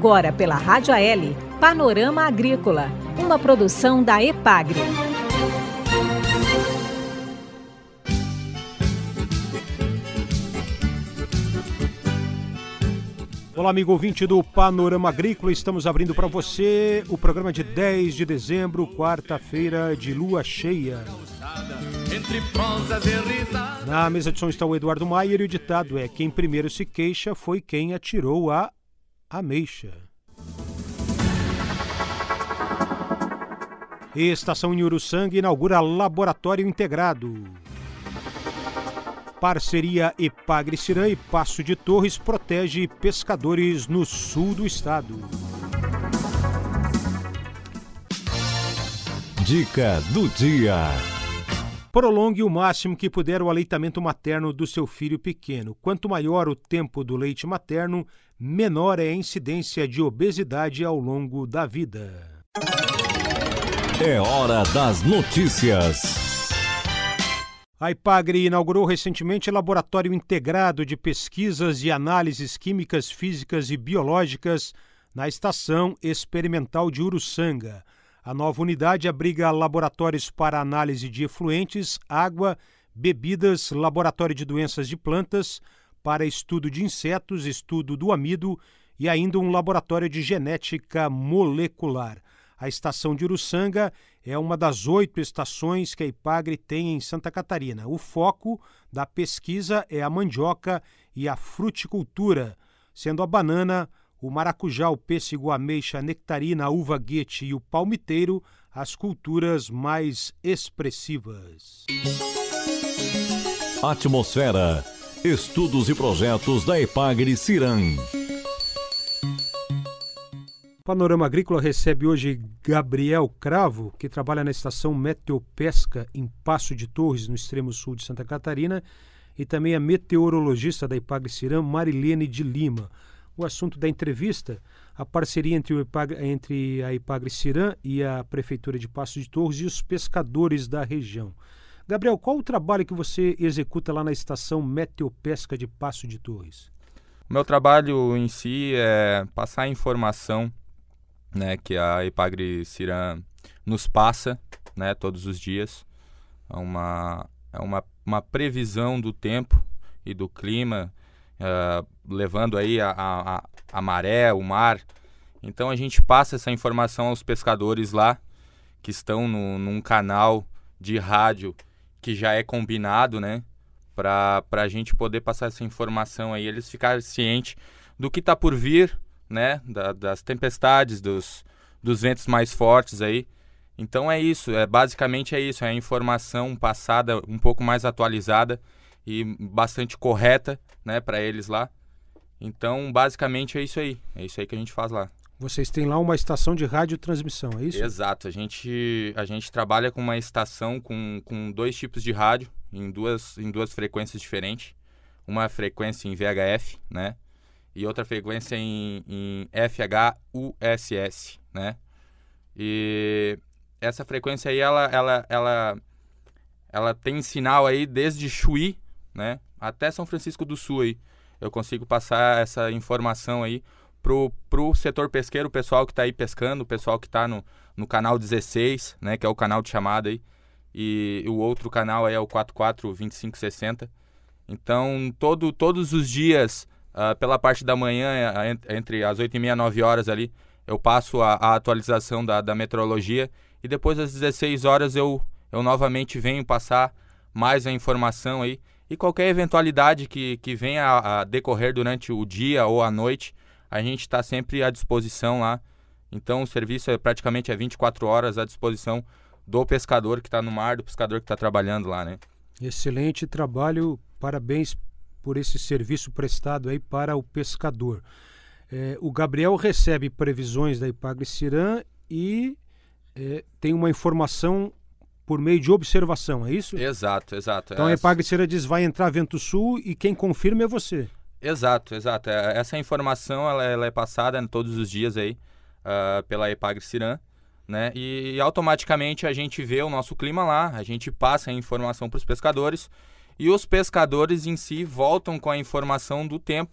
Agora pela Rádio AL, Panorama Agrícola, uma produção da EPAGRE. Olá, amigo ouvinte do Panorama Agrícola, estamos abrindo para você o programa de 10 de dezembro, quarta-feira de lua cheia. Na mesa de som está o Eduardo Maier e o ditado é: quem primeiro se queixa foi quem atirou a ameixa. Estação em Uruçanga inaugura laboratório integrado. Parceria EPAGRE-Ciram e Passo de Torres protege pescadores no sul do estado. Dica do dia. Prolongue o máximo que puder o aleitamento materno do seu filho pequeno. Quanto maior o tempo do leite materno, menor é a incidência de obesidade ao longo da vida. É hora das notícias. A EPAGRE inaugurou recentemente laboratório integrado de pesquisas e análises químicas, físicas e biológicas na Estação Experimental de Uruçanga. A nova unidade abriga laboratórios para análise de efluentes, água, bebidas, laboratório de doenças de plantas, para estudo de insetos, estudo do amido e ainda um laboratório de genética molecular. A estação de Uruçanga é uma das 8 estações que a EPAGRE tem em Santa Catarina. O foco da pesquisa é a mandioca e a fruticultura, sendo a banana, o maracujá, o pêssego, a ameixa, a nectarina, a uva guete e o palmiteiro as culturas mais expressivas. Atmosfera, estudos e projetos da EPAGRE-Ciram. O Panorama Agrícola recebe hoje Gabriel Cravo, que trabalha na estação Meteopesca em Passo de Torres, no extremo sul de Santa Catarina, e também a meteorologista da EPAGRE-Ciram, Marilene de Lima. O assunto da entrevista, a parceria entre a EPAGRE-Ciram e a Prefeitura de Passo de Torres e os pescadores da região. Gabriel, qual o trabalho que você executa lá na estação Meteopesca de Passo de Torres? O meu trabalho em si é passar a informação, né, que a EPAGRE-Ciram nos passa, né, todos os dias. É uma previsão do tempo e do clima, levando aí a maré, o mar. Então a gente passa essa informação aos pescadores lá, que estão num canal de rádio que já é combinado, né, para a gente poder passar essa informação aí, eles ficarem cientes do que está por vir, né, das tempestades, dos ventos mais fortes aí. Então é isso, basicamente é isso, é a informação passada um pouco mais atualizada e bastante correta, né, para eles lá. Então basicamente é isso aí que a gente faz lá. Vocês têm lá uma estação de radiotransmissão, é isso? Exato, a gente trabalha com uma estação com 2 tipos de rádio, em duas frequências diferentes. Uma frequência em VHF, né? E outra frequência em FHUSS, né? E essa frequência aí, ela tem sinal aí desde Chuí, né, até São Francisco do Sul aí. Eu consigo passar essa informação aí pro setor pesqueiro, o pessoal que está aí pescando, o pessoal que está no canal 16, né, que é o canal de chamada aí. E o outro canal aí é o 442560. Então, todos os dias, pela parte da manhã, entre as 8h30 e 9 horas ali, eu passo a atualização da meteorologia, e depois às 16 horas eu novamente venho passar mais a informação aí, e qualquer eventualidade que venha a decorrer durante o dia ou a noite, a gente está sempre à disposição lá. Então o serviço praticamente 24 horas à disposição do pescador que está no mar, do pescador que está trabalhando lá, né? Excelente trabalho, parabéns por esse serviço prestado aí para o pescador. O Gabriel recebe previsões da EPAGRE-Ciram e tem uma informação por meio de observação, é isso? Exato. Então a EPAGRE-Ciram diz, vai entrar vento sul, e quem confirma é você. Exato. Essa informação ela é passada todos os dias aí pela EPAGRE-Ciram, né? E automaticamente a gente vê o nosso clima lá, a gente passa a informação para os pescadores, e os pescadores em si voltam com a informação do tempo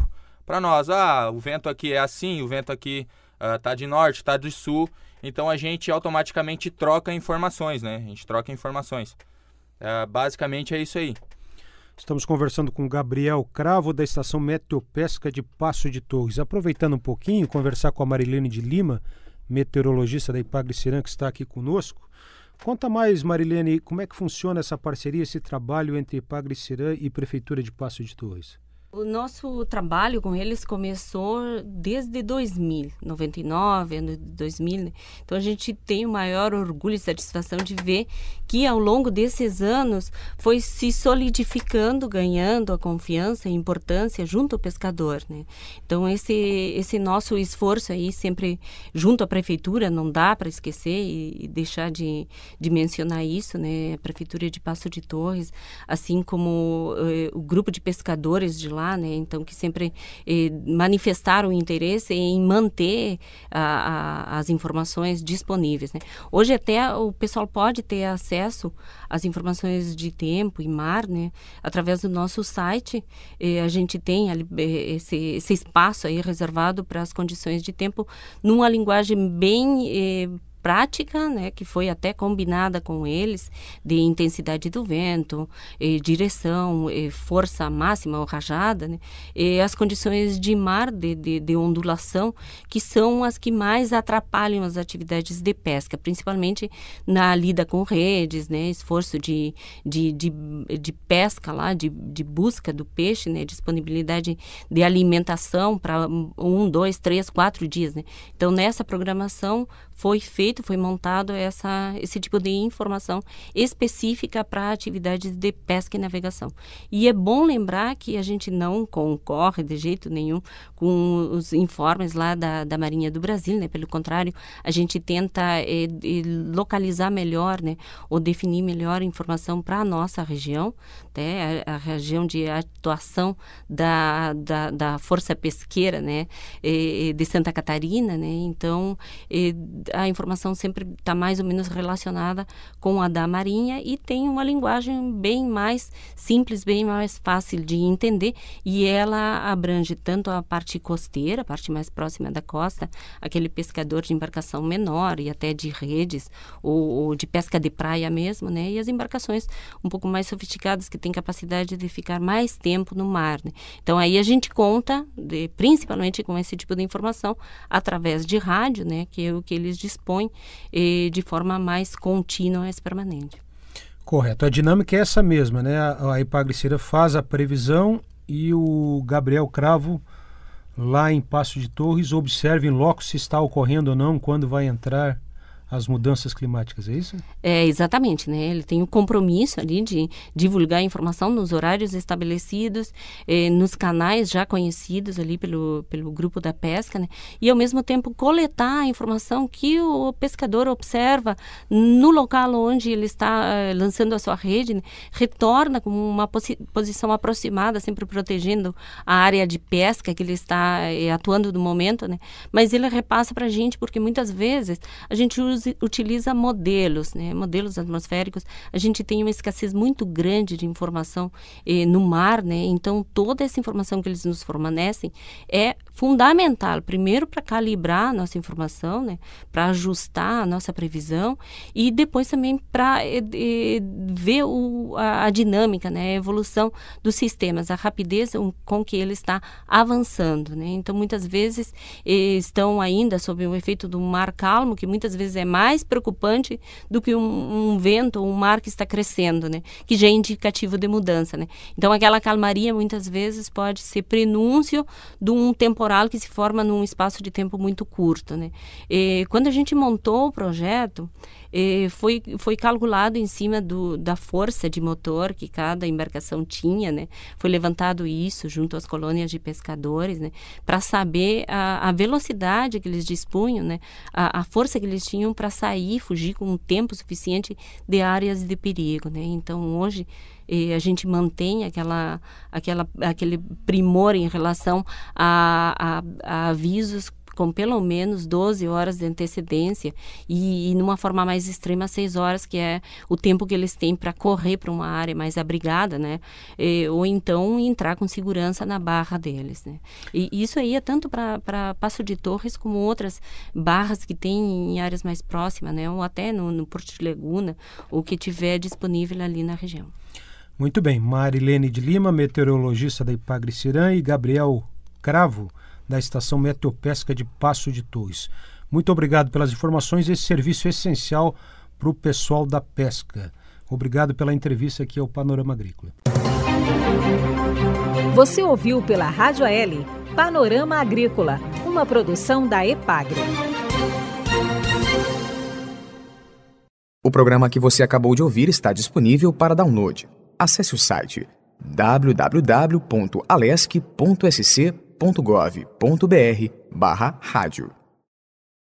para nós. O vento aqui é assim, o vento aqui tá de norte, está de sul. Então a gente automaticamente troca informações, né? A gente troca informações. Basicamente é isso aí. Estamos conversando com Gabriel Cravo, da Estação Meteopesca de Passo de Torres. Aproveitando um pouquinho, conversar com a Marilene de Lima, meteorologista da Ipagre-Ciran, que está aqui conosco. Conta mais, Marilene, como é que funciona essa parceria, esse trabalho entre Ipagre-Ciran e Prefeitura de Passo de Torres? O nosso trabalho com eles começou desde 2000, 99, ano de 2000, né? Então a gente tem o maior orgulho e satisfação de ver que ao longo desses anos foi se solidificando, ganhando a confiança e importância junto ao pescador, né? Então esse nosso esforço aí sempre junto à prefeitura, não dá para esquecer e deixar de mencionar isso, né? A prefeitura de Passo de Torres, assim como o grupo de pescadores de lá, né? Então que sempre manifestaram interesse em manter as informações disponíveis, né? Hoje até o pessoal pode ter acesso às informações de tempo e mar, né? Através do nosso site. A gente tem ali, esse espaço aí reservado para as condições de tempo numa linguagem bem prática, né, que foi até combinada com eles, de intensidade do vento, direção, força máxima ou rajada, né, e as condições de mar, de ondulação, que são as que mais atrapalham as atividades de pesca, principalmente na lida com redes, né, esforço de pesca lá, de busca do peixe, né, disponibilidade de alimentação para 1, 2, 3, 4 dias, né. Então, nessa programação foi montado esse tipo de informação específica para atividades de pesca e navegação. E é bom lembrar que a gente não concorre de jeito nenhum com os informes lá da Marinha do Brasil, né? Pelo contrário, a gente tenta localizar melhor, né? Ou definir melhor a informação para a nossa região, né? A região de atuação da Força Pesqueira, né? De Santa Catarina, né? Então, a informação sempre está mais ou menos relacionada com a da Marinha e tem uma linguagem bem mais simples, bem mais fácil de entender, e ela abrange tanto a parte costeira, a parte mais próxima da costa, aquele pescador de embarcação menor e até de redes ou de pesca de praia mesmo, né? E as embarcações um pouco mais sofisticadas que têm capacidade de ficar mais tempo no mar, né? Então aí a gente conta principalmente com esse tipo de informação através de rádio, né? Que é o que eles dispõem de forma mais contínua e permanente. Correto. A dinâmica é essa mesma, né? A Ipagre-Ciran faz a previsão e o Gabriel Cravo, lá em Passo de Torres, observa em loco se está ocorrendo ou não, quando vai entrar as mudanças climáticas, é isso? Exatamente, né? Ele tem o compromisso ali de divulgar a informação nos horários estabelecidos, nos canais já conhecidos ali pelo grupo da pesca, né? E ao mesmo tempo coletar a informação que o pescador observa no local onde ele está lançando a sua rede, né? Retorna com uma posição aproximada, sempre protegendo a área de pesca que ele está atuando no momento, né? Mas ele repassa para a gente, porque muitas vezes a gente utiliza modelos, né? Modelos atmosféricos. A gente tem uma escassez muito grande de informação no mar, né? Então, toda essa informação que eles nos fornecem é fundamental, primeiro para calibrar a nossa informação, né? Para ajustar a nossa previsão e depois também para ver a dinâmica, né? A evolução dos sistemas, a rapidez com que ele está avançando, né? Então, muitas vezes estão ainda sob o efeito do mar calmo, que muitas vezes é mais preocupante do que um vento ou um mar que está crescendo, né? Que já é indicativo de mudança, né? Então, aquela calmaria muitas vezes pode ser prenúncio de um temporal que se forma num espaço de tempo muito curto, né? Quando a gente montou o projeto, foi calculado em cima da força de motor que cada embarcação tinha, né? Foi levantado isso junto às colônias de pescadores, né? Para saber a velocidade que eles dispunham, né? A força que eles tinham para sair, fugir com um tempo suficiente de áreas de perigo, né? Então, hoje a gente mantém aquele primor em relação a avisos com pelo menos 12 horas de antecedência e numa forma mais extrema 6 horas, que é o tempo que eles têm para correr para uma área mais abrigada, né? Ou então entrar com segurança na barra deles, né? E isso aí é tanto para Passo de Torres como outras barras que tem em áreas mais próximas, né? Ou até no Porto de Laguna, o que tiver disponível ali na região. Muito bem. Marilene de Lima, meteorologista da Ipagre-Cirã, e Gabriel Cravo, da Estação Meteopesca de Passo de Torres. Muito obrigado pelas informações. Esse serviço é essencial para o pessoal da pesca. Obrigado pela entrevista aqui ao Panorama Agrícola. Você ouviu pela Rádio AL Panorama Agrícola, uma produção da Epagre. O programa que você acabou de ouvir está disponível para download. Acesse o site www.alesc.sc.gov.br/rádio.